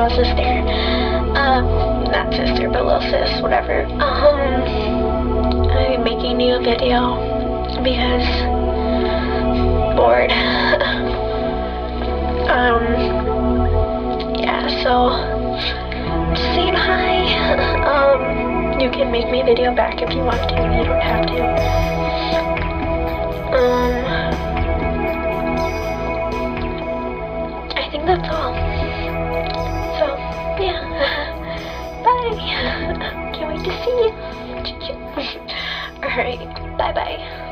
sister. Not sister, but little sis, whatever. I'm making you a video because bored. Yeah, so just saying hi. You can make me a video back if you want to. You don't have to. I think that's all. So, yeah. Bye. Can't wait to see you. Alright, bye-bye.